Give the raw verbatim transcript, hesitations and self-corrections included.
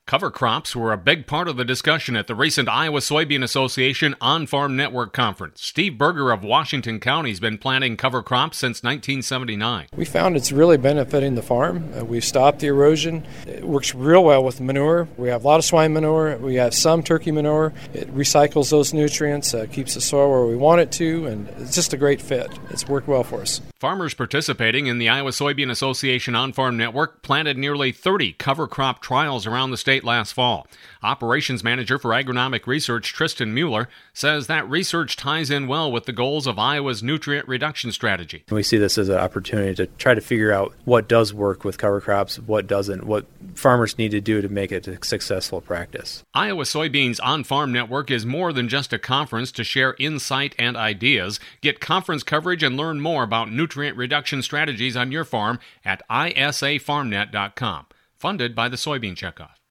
Cover crops were a big part of the discussion at the recent Iowa Soybean Association On-Farm Network Conference. Steve Berger of Washington County has been planting cover crops since nineteen seventy-nine. We found it's really benefiting the farm. Uh, we've stopped the erosion. It works real well with manure. We have a lot of swine manure. We have some turkey manure. It recycles those nutrients, uh, keeps the soil where we want it to, and it's just a great fit. It's worked well for us. Farmers participating in the Iowa Soybean Association On-Farm Network planted nearly thirty cover crop trials around the state last fall. Operations Manager for Agronomic Research Tristan Mueller says that research ties in well with the goals of Iowa's nutrient reduction strategy. We see this as an opportunity to try to figure out what does work with cover crops, what doesn't, what farmers need to do to make it a successful practice. Iowa Soybeans On-Farm Network is more than just a conference to share insight and ideas. Get conference coverage and learn more about nutrient reduction strategies on your farm at I S A farm net dot com. Funded by the Soybean Checkoff.